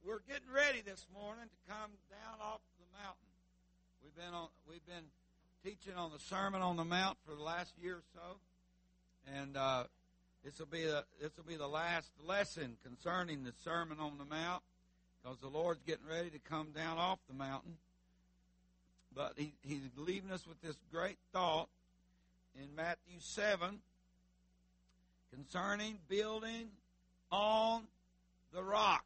We're getting ready this morning to come down off the mountain. We've been teaching on the Sermon on the Mount for the last year or so, and this will be the last lesson concerning the Sermon on the Mount, because the Lord's getting ready to come down off the mountain. But He's leaving us with this great thought in Matthew 7 concerning building on the rock.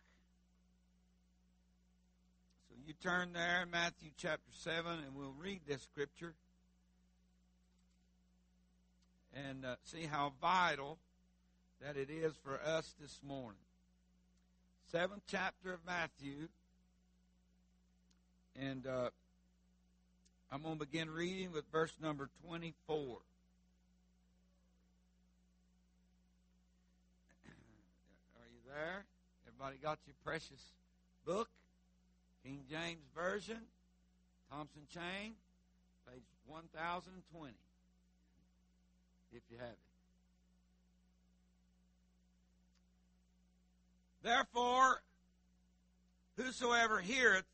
So you turn there in Matthew chapter 7 and we'll read this scripture and see how vital that it is for us this morning. 7th chapter of Matthew, and I'm going to begin reading with verse number 24. Are you there? Everybody got your precious book? King James Version, Thompson Chain, page 1020, if you have it. Therefore, whosoever heareth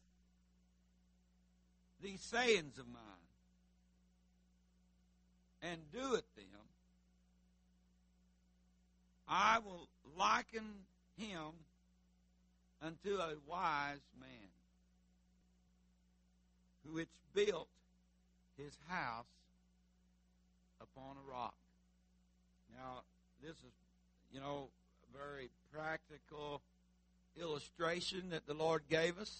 these sayings of mine, and doeth them, I will liken him unto a wise man, which built his house upon a rock. Now, this is, a very practical illustration that the Lord gave us.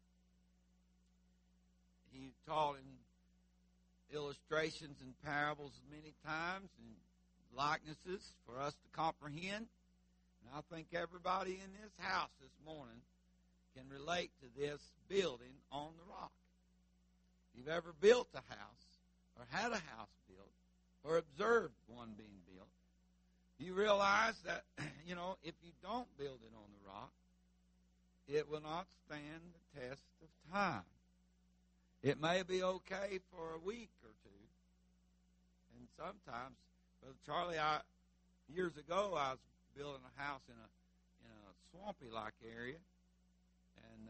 He taught in illustrations and parables many times and likenesses for us to comprehend. And I think everybody in this house this morning can relate to this building on the rock. If you've ever built a house or had a house built or observed one being built, you realize that, if you don't build it on the rock, it will not stand the test of time. It may be okay for a week or two. And sometimes, Brother Charlie, years ago, I was building a house in a swampy-like area, and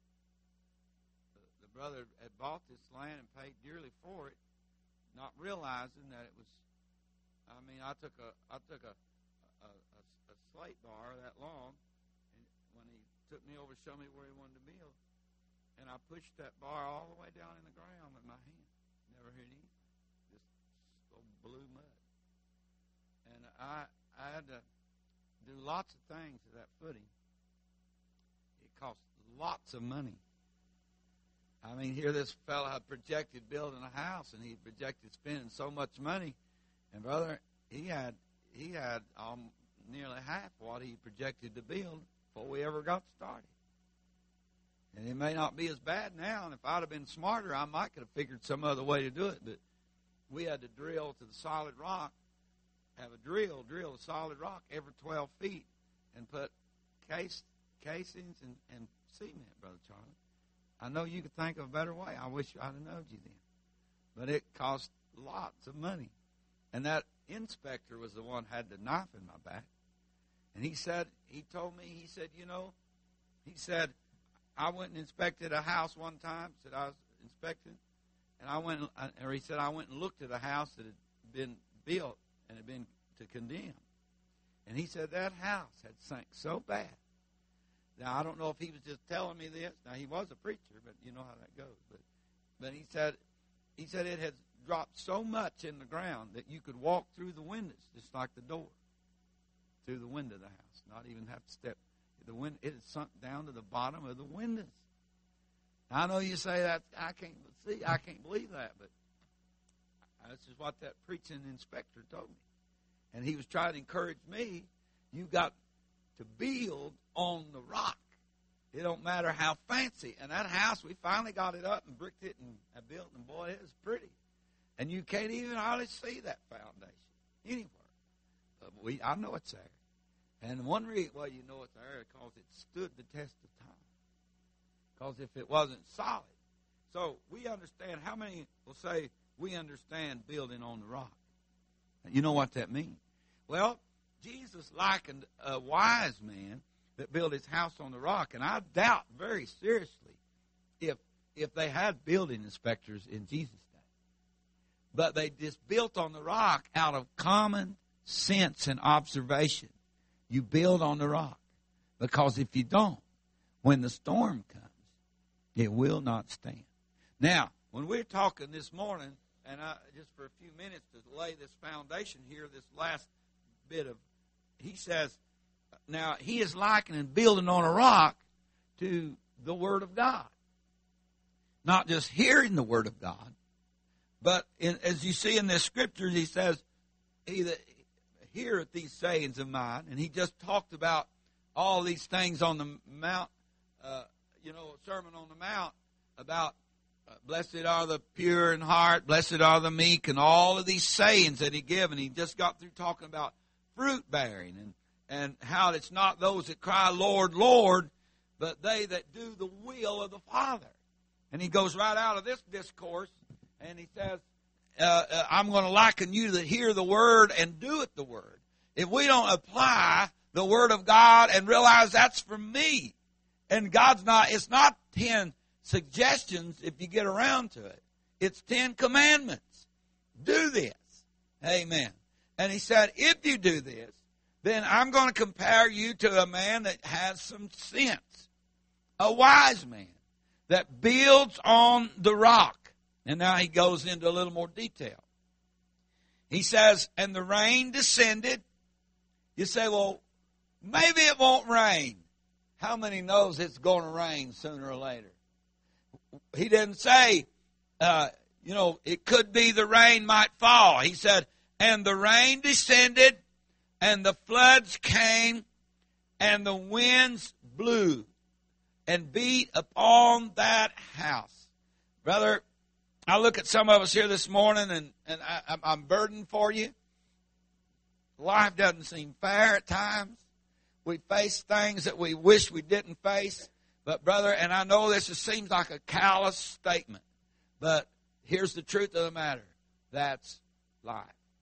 the brother had bought this land and paid dearly for it, not realizing that it was. I took a slate bar that long, and when he took me over to show me where he wanted to build, and I pushed that bar all the way down in the ground with my hand. Never hit anything. Just blue mud. And I had to do lots of things to that footing. It cost lots of money. Here this fellow had projected building a house, and he projected spending so much money. And brother, he had nearly half what he projected to build before we ever got started. And it may not be as bad now, and if I'd have been smarter, I might could have figured some other way to do it. But we had to drill to the solid rock, have a drill the solid rock every 12 feet, and put casings and cement, Brother Charlie. I know you could think of a better way. I wish I'd have known you then. But it cost lots of money. And that inspector was the one who had the knife in my back. And he told me, I went and inspected a house one time, said I was inspecting, and I went and looked at a house that had been built and had been to condemn. And he said that house had sunk so bad. Now, I don't know if he was just telling me this. Now, he was a preacher, but you know how that goes. But he said it had dropped so much in the ground that you could walk through the windows, just like the door, through the window of the house, not even have to step. It had sunk down to the bottom of the windows. Now, I know you say that I can't believe that, but this is what that preaching inspector told me. And he was trying to encourage me, you got to build on the rock. It don't matter how fancy. And that house, we finally got it up and bricked it and built, and boy, it was pretty. And you can't even hardly see that foundation anywhere. But I know it's there. And one reason why you know it's there is because it stood the test of time. Because if it wasn't solid. So we understand, how many will say we understand building on the rock? You know what that means? Well, Jesus likened a wise man that built his house on the rock. And I doubt very seriously if they had building inspectors in Jesus' day. But they just built on the rock out of common sense and observation. You build on the rock. Because if you don't, when the storm comes, it will not stand. Now, when we're talking this morning, and just for a few minutes to lay this foundation here, this last bit of, he says, now he is likening building on a rock to the Word of God. Not just hearing the Word of God, but as you see in this scripture, he says, he that heareth these sayings of mine, and he just talked about all these things on the Mount, Sermon on the Mount, about blessed are the pure in heart, blessed are the meek, and all of these sayings that he gave. And he just got through talking about fruit bearing and how it's not those that cry, Lord, Lord, but they that do the will of the Father. And he goes right out of this discourse, and he says, I'm going to liken you that hear the word and do it the word. If we don't apply the word of God and realize that's for me, and it's not 10 suggestions if you get around to it. It's 10 commandments. Do this. Amen. And he said, if you do this, then I'm going to compare you to a man that has some sense, a wise man that builds on the rock. And now he goes into a little more detail. He says, and the rain descended. You say, well, maybe it won't rain. How many knows it's going to rain sooner or later? He didn't say, it could be the rain might fall. He said, and the rain descended, and the floods came, and the winds blew, and beat upon that house. Brother, I look at some of us here this morning, and I'm burdened for you. Life doesn't seem fair at times. We face things that we wish we didn't face. But, brother, and I know this just seems like a callous statement, but here's the truth of the matter. That's life.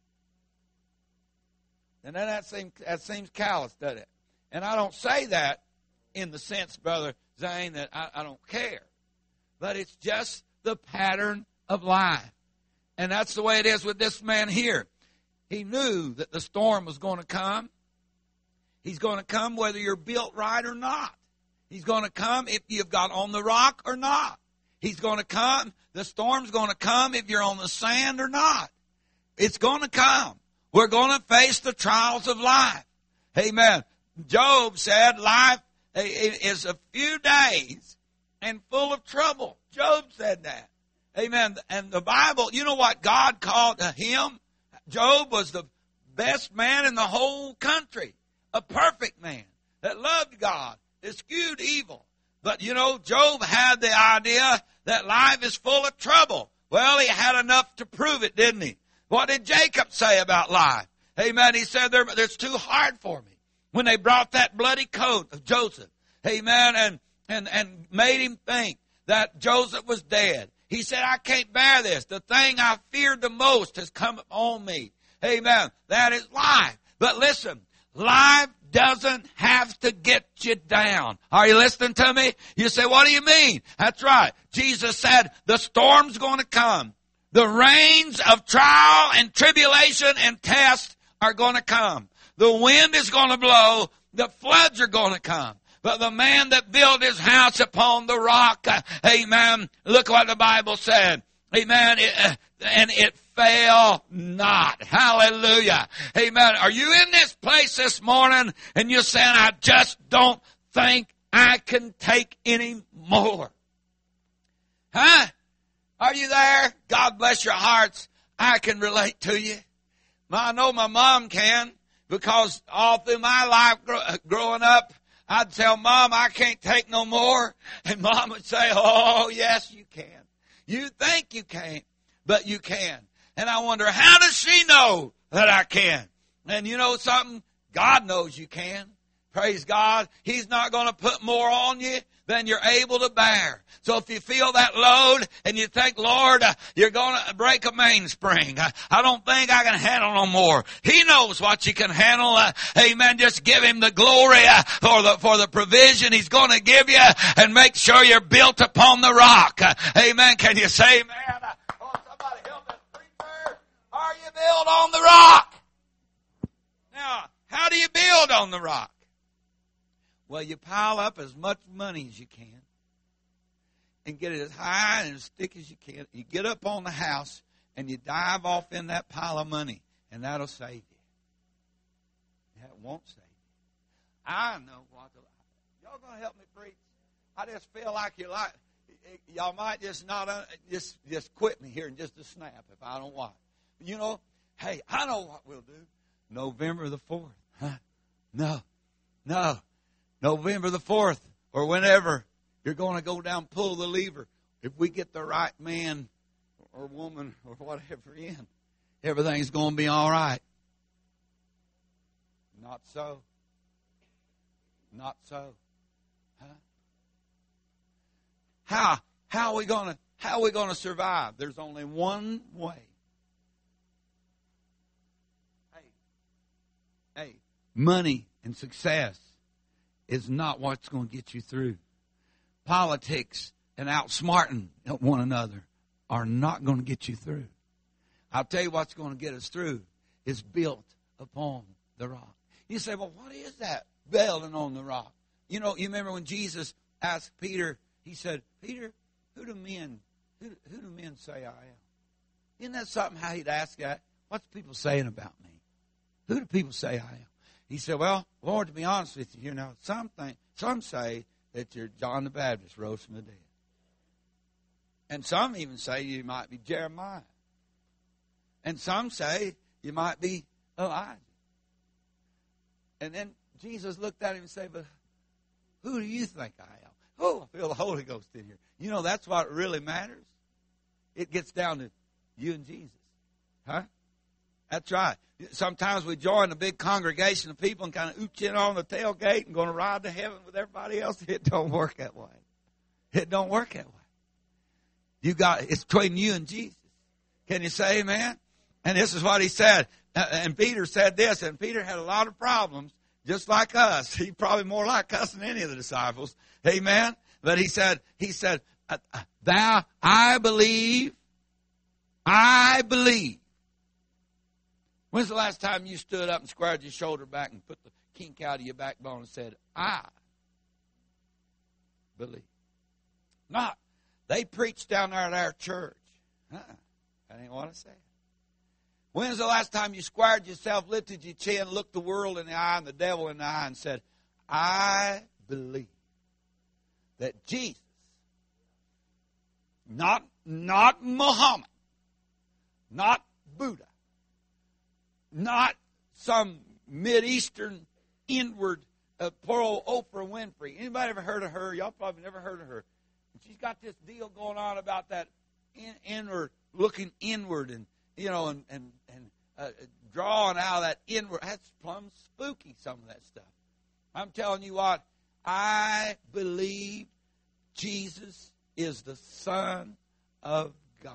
And then that seems callous, doesn't it? And I don't say that in the sense, Brother Zane, that I don't care. But it's just the pattern of life. And that's the way it is with this man here. He knew that the storm was going to come. He's going to come whether you're built right or not. He's going to come if you've got on the rock or not. He's going to come. The storm's going to come if you're on the sand or not. It's going to come. We're going to face the trials of life. Amen. Job said life is a few days and full of trouble. Job said that. Amen. And the Bible, you know what God called him? Job was the best man in the whole country. A perfect man that loved God, eschewed evil. But, Job had the idea that life is full of trouble. Well, he had enough to prove it, didn't he? What did Jacob say about life? Amen. He said, it's too hard for me. When they brought that bloody coat of Joseph, amen, and made him think that Joseph was dead. He said, I can't bear this. The thing I feared the most has come on me. Amen. That is life. But listen, life doesn't have to get you down. Are you listening to me? You say, what do you mean? That's right. Jesus said, the storm's going to come. The rains of trial and tribulation and test are going to come. The wind is going to blow. The floods are going to come. But the man that built his house upon the rock, amen, look what the Bible said. Amen. And it fail not. Hallelujah. Amen. Are you in this place this morning and you're saying, I just don't think I can take any more? Huh? Are you there? God bless your hearts. I can relate to you. I know my mom can, because all through my life growing up, I'd tell Mom, I can't take no more. And Mom would say, oh, yes, you can. You think you can't, but you can. And I wonder, how does she know that I can? And you know something? God knows you can. Praise God. He's not going to put more on you than you're able to bear. So if you feel that load and you think, Lord, you're going to break a mainspring, I don't think I can handle no more. He knows what you can handle. Amen. Just give Him the glory for the provision He's going to give you, and make sure you're built upon the rock. Amen. Can you say amen? Oh, somebody help us, preacher. Are you built on the rock? Now, how do you build on the rock? Well, you pile up as much money as you can and get it as high and as thick as you can. You get up on the house and you dive off in that pile of money, and that'll save you. That won't save you. I know what to. Y'all gonna help me preach? I just feel like y'all might just not just quit me here in just a snap if I don't watch. You know, hey, I know what we'll do. November the 4th. Huh? No. November the 4th or whenever you're going to go down, pull the lever. If we get the right man or woman or whatever in, everything's going to be all right. Not so. Not so. Huh? How are we going to survive? There's only one way. Hey, money and success is not what's going to get you through. Politics and outsmarting one another are not going to get you through. I'll tell you what's going to get us through is built upon the rock. You say, well, what is that building on the rock? You know, you remember when Jesus asked Peter, He said, Peter, who do men say I am? Isn't that something how He'd ask that? What's people saying about me? Who do people say I am? He said, well, Lord, to be honest with you, some say that you're John the Baptist rose from the dead. And some even say you might be Jeremiah. And some say you might be Elijah. And then Jesus looked at him and said, but who do you think I am? Oh, I feel the Holy Ghost in here. You know, that's what really matters. It gets down to you and Jesus. Huh? That's right. Sometimes we join a big congregation of people and kind of ooch in on the tailgate and going to ride to heaven with everybody else. It don't work that way. It don't work that way. It's between you and Jesus. Can you say amen? And this is what He said. And Peter said this, and Peter had a lot of problems, just like us. He's probably more like us than any of the disciples. Amen? But he said, I believe. When's the last time you stood up and squared your shoulder back and put the kink out of your backbone and said, I believe? Not. They preached down there at our church. That ain't what I said. When's the last time you squared yourself, lifted your chin, looked the world in the eye and the devil in the eye and said, I believe that Jesus, not Muhammad, not Buddha, not some Mideastern inward poor old Oprah Winfrey. Anybody ever heard of her? Y'all probably never heard of her. She's got this deal going on about that inward, looking inward and, you know, and drawing out of that inward. That's plumb spooky, some of that stuff. I'm telling you what, I believe Jesus is the Son of God.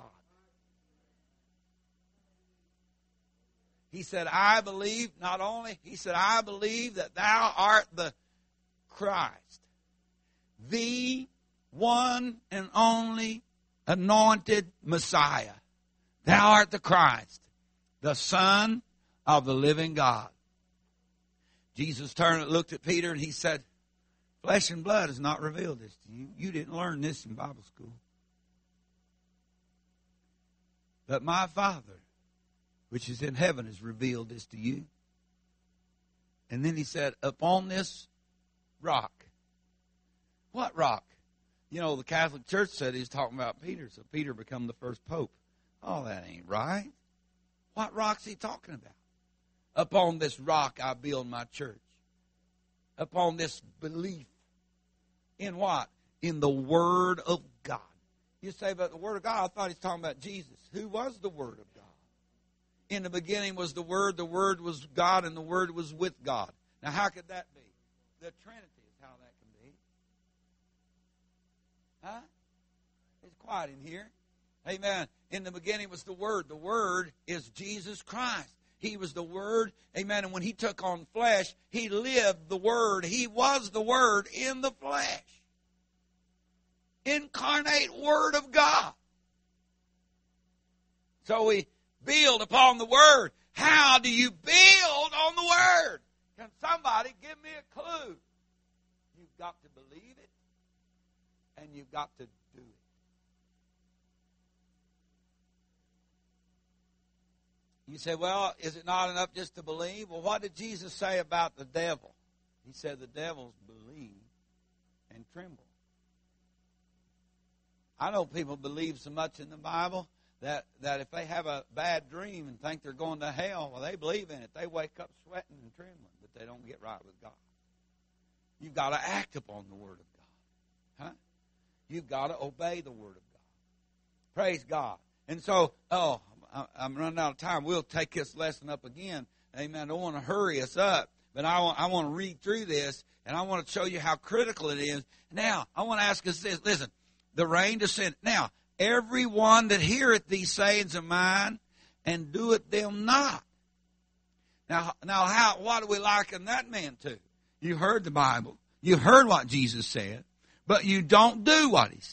He said, I believe, not only, he said, I believe that thou art the Christ, the one and only anointed Messiah. Thou art the Christ, the Son of the living God. Jesus turned and looked at Peter and He said, flesh and blood has not revealed this to you. You didn't learn this in Bible school. But my Father, which is in heaven, has revealed this to you. And then He said, upon this rock. What rock? You know, the Catholic Church said He's talking about Peter, so Peter become the first pope. Oh, that ain't right. What rock's He talking about? Upon this rock I build my church. Upon this belief. In what? In the Word of God. You say, but the Word of God, I thought He's talking about Jesus. Who was the Word of God? In the beginning was the Word was God, and the Word was with God. Now, how could that be? The Trinity is how that can be. Huh? It's quiet in here. Amen. In the beginning was the Word. The Word is Jesus Christ. He was the Word. Amen. And when He took on flesh, He lived the Word. He was the Word in the flesh. Incarnate Word of God. So we build upon the Word. How do you build on the Word? Can somebody give me a clue? You've got to believe it, and you've got to do it. You say, well, is it not enough just to believe? Well, what did Jesus say about the devil? He said the devils believe and tremble. I know people believe so much in the Bible that if they have a bad dream and think they're going to hell, well, they believe in it. They wake up sweating and trembling, but they don't get right with God. You've got to act upon the Word of God. Huh? You've got to obey the Word of God. Praise God. And so, I'm running out of time. We'll take this lesson up again. Amen. I don't want to hurry us up, but I want to read through this, and I want to show you how critical it is. Now, I want to ask us this. Listen, the rain descended. Now, everyone that heareth these sayings of mine and doeth them not. Now, what do we liken that man to? You heard the Bible. You heard what Jesus said, but you don't do what He said.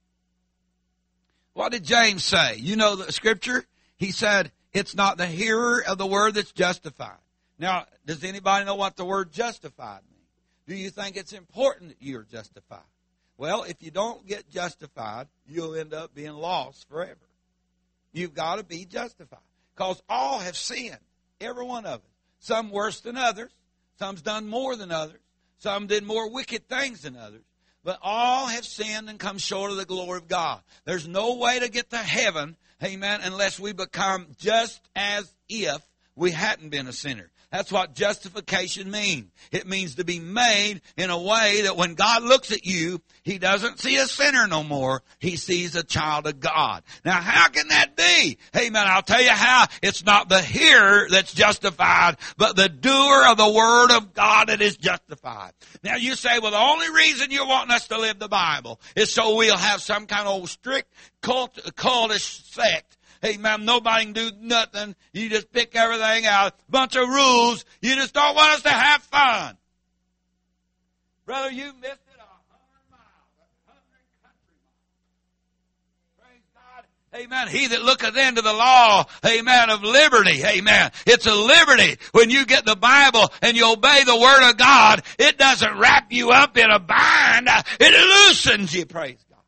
What did James say? You know the Scripture? He said, it's not the hearer of the word that's justified. Now, does anybody know what the word justified means? Do you think it's important that you're justified? Well, if you don't get justified, you'll end up being lost forever. You've got to be justified. Because all have sinned, every one of us. Some worse than others. Some's done more than others. Some did more wicked things than others. But all have sinned and come short of the glory of God. There's no way to get to heaven, amen, unless we become just as if we hadn't been a sinner. That's what justification means. It means to be made in a way that when God looks at you, He doesn't see a sinner no more. He sees a child of God. Now, how can that be? Amen. I'll tell you how. It's not the hearer that's justified, but the doer of the Word of God that is justified. Now, you say, well, the only reason you're wanting us to live the Bible is so we'll have some kind of old strict cultish sect. Amen. Nobody can do nothing. You just pick everything out. Bunch of rules. You just don't want us to have fun. Brother, you missed it 100 miles. 100 country miles. Praise God. Amen. He that looketh into the law, amen, of liberty. Amen. It's a liberty. When you get the Bible and you obey the Word of God, it doesn't wrap you up in a bind. It loosens you. Praise God.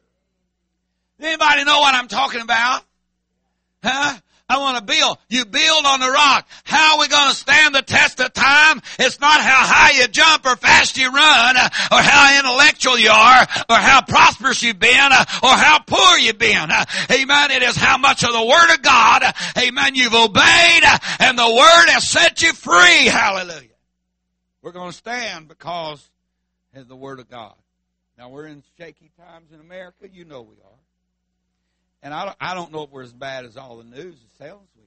Anybody know what I'm talking about? Huh? I want to build. You build on the rock. How are we going to stand the test of time? It's not how high you jump or fast you run or how intellectual you are or how prosperous you've been or how poor you've been. Amen. It is how much of the Word of God, amen, you've obeyed and the Word has set you free. Hallelujah. We're going to stand because of the Word of God. Now, we're in shaky times in America. You know we are. And I don't know if we're as bad as all the news tells we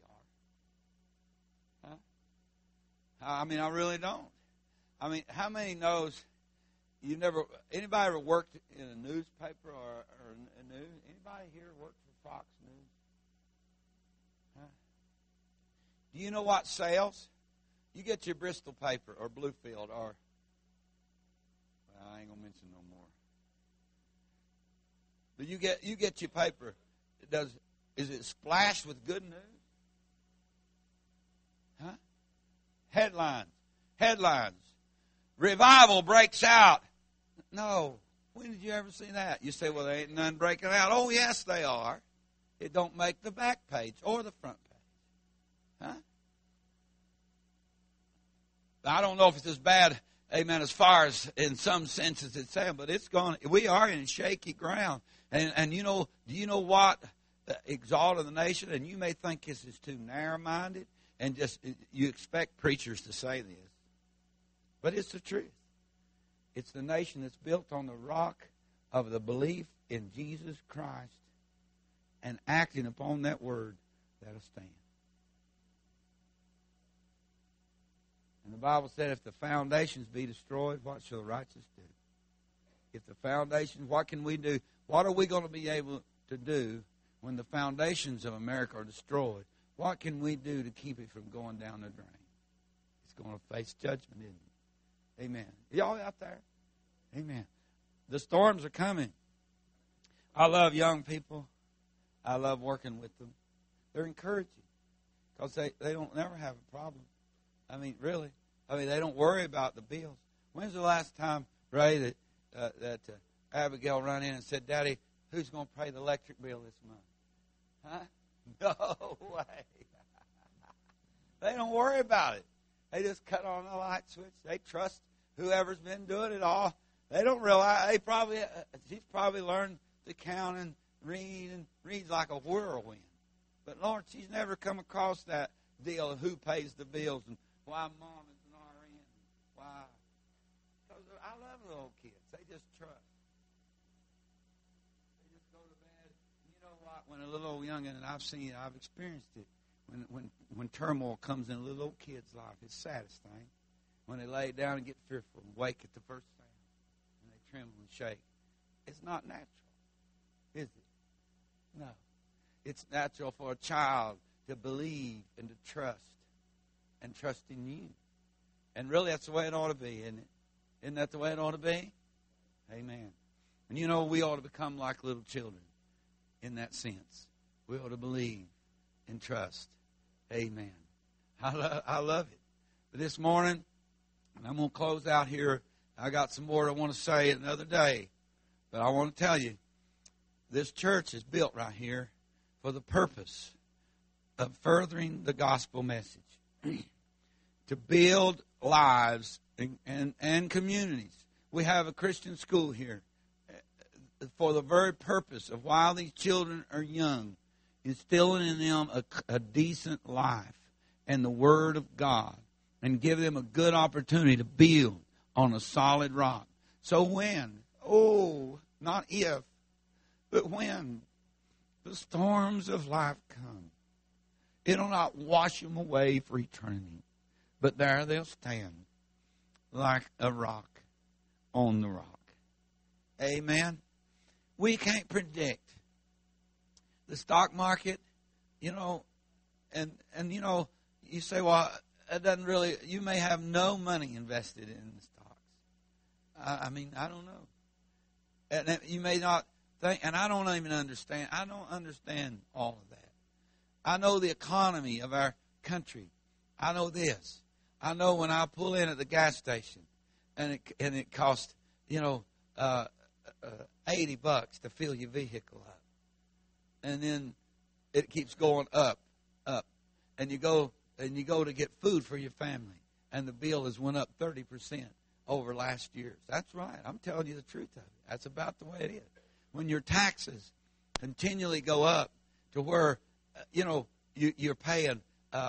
are. Huh? I mean, I really don't. I mean, how many knows anybody ever worked in a newspaper or a news? Anybody here worked for Fox News? Huh? Do you know what sells? You get your Bristol paper or Bluefield or, well, I ain't going to mention no more. But you get your paper. Is it splashed with good news? Huh? Headlines. Revival breaks out. No. When did you ever see that? You say, well, there ain't none breaking out. Oh, yes, they are. It don't make the back page or the front page. Huh? I don't know if it's as bad, amen, as far as in some senses it's saying, but we are in shaky ground. And you know, do you know what exalted the nation? And you may think this is too narrow-minded, and just you expect preachers to say this, but it's the truth. It's the nation that's built on the rock of the belief in Jesus Christ and acting upon that word that'll stand. And the Bible said, if the foundations be destroyed, what shall the righteous do? If the foundations, what can we do? What are we going to be able to do when the foundations of America are destroyed? What can we do to keep it from going down the drain? It's going to face judgment, isn't it? Amen. Y'all out there? Amen. The storms are coming. I love young people. I love working with them. They're encouraging because they don't never have a problem. I mean, really. I mean, they don't worry about the bills. When's the last time, Ray, that Abigail ran in and said, Daddy, who's going to pay the electric bill this month? Huh? No way. They don't worry about it. They just cut on the light switch. They trust whoever's been doing it all. They don't realize she's probably learned to count and reads like a whirlwind. But Lord, she's never come across that deal of who pays the bills and why mom is an RN. Why? Because I love the little kids. They just trust. They just go to bed. You know what? When a little old youngin', and I've seen it, I've experienced it. When turmoil comes in a little old kid's life, it's the saddest thing. When they lay down and get fearful and wake at the first sound, and they tremble and shake. It's not natural, is it? No. It's natural for a child to believe and to trust in you. And really, that's the way it ought to be, isn't it? Isn't that the way it ought to be? Amen. And you know, we ought to become like little children in that sense. We ought to believe and trust. Amen. I love it. But this morning, and I'm going to close out here. I got some more I want to say another day. But I want to tell you, this church is built right here for the purpose of furthering the gospel message. To build lives and communities. We have a Christian school here for the very purpose of while these children are young, instilling in them a decent life and the Word of God, and give them a good opportunity to build on a solid rock. So when, not if, but when the storms of life come, it'll not wash them away for eternity, but there they'll stand like a rock on the rock. Amen. We can't predict the stock market, and you say, well, it doesn't really, you may have no money invested in the stocks. I mean, I don't know. And you may not think, and I don't even understand. I don't understand all of that. I know the economy of our country. I know this. I know when I pull in at the gas station, and it costs, $80 to fill your vehicle up. And then it keeps going up. And you go to get food for your family, and the bill has went up 30% over last year's. That's right. I'm telling you the truth of it. That's about the way it is. When your taxes continually go up to where, you're paying,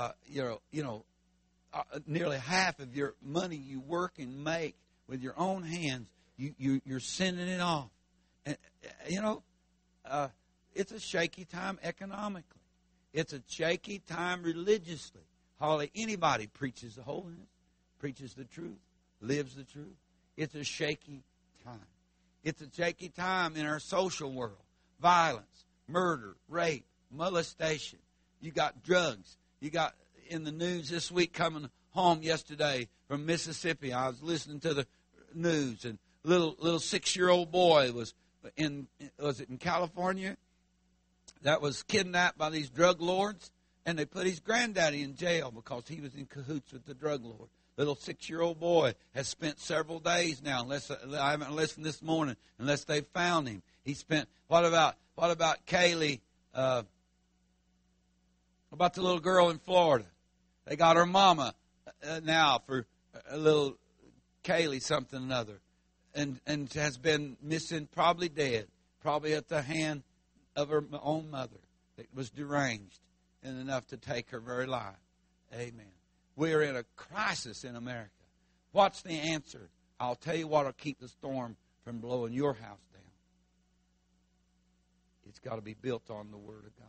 nearly half of your money you work and make with your own hands, you're sending it off. And, it's a shaky time economically. It's a shaky time religiously. Hardly anybody preaches the holiness, preaches the truth, lives the truth. It's a shaky time. It's a shaky time in our social world. Violence, murder, rape, molestation. You got drugs. You got in the news this week coming home yesterday from Mississippi. I was listening to the news, and little 6-year-old boy was in California, that was kidnapped by these drug lords, and they put his granddaddy in jail because he was in cahoots with the drug lord. Little 6-year-old boy has spent several days now, I haven't listened this morning, unless they found him. He spent, what about Kaylee, about the little girl in Florida? They got her mama now for a little Kaylee something or another, and has been missing, probably dead, probably at the hand of her own mother that was deranged and enough to take her very life. Amen. We are in a crisis in America. What's the answer? I'll tell you what will keep the storm from blowing your house down. It's got to be built on the Word of God.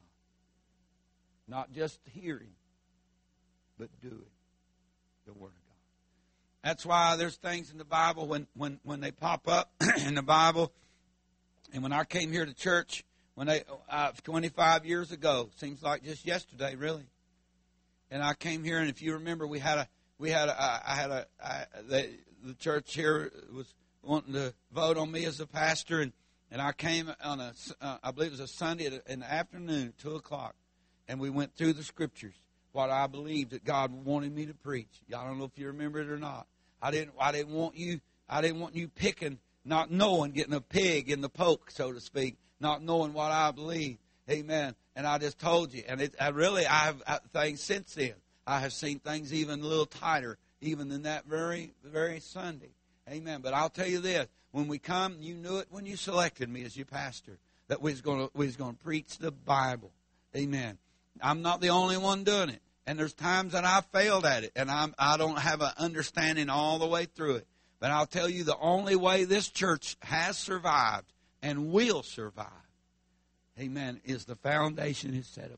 Not just hearing, but doing the Word of God. That's why there's things in the Bible when they pop up in the Bible. And when I came here to church, 25 years ago, seems like just yesterday, really. And I came here, and if you remember, the church here was wanting to vote on me as a pastor, and I came on I believe it was a Sunday in the afternoon, 2:00, and we went through the scriptures, what I believed that God wanted me to preach. I don't know if you remember it or not. I didn't want you picking, not knowing, getting a pig in the poke, so to speak, not knowing what I believe. Amen. And I just told you, and I have things since then. I have seen things even a little tighter, even than that very, very Sunday. Amen. But I'll tell you this: when we come, you knew it when you selected me as your pastor that we was going to preach the Bible. Amen. I'm not the only one doing it, and there's times that I failed at it, and I don't have an understanding all the way through it. But I'll tell you, the only way this church has survived and will survive, amen, is the foundation is set upon.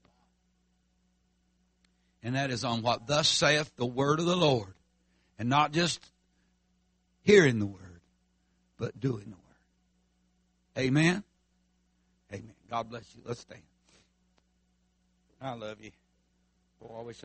And that is on what thus saith the word of the Lord. And not just hearing the word, but doing the word. Amen? Amen. God bless you. Let's stand. I love you. Boy, I wish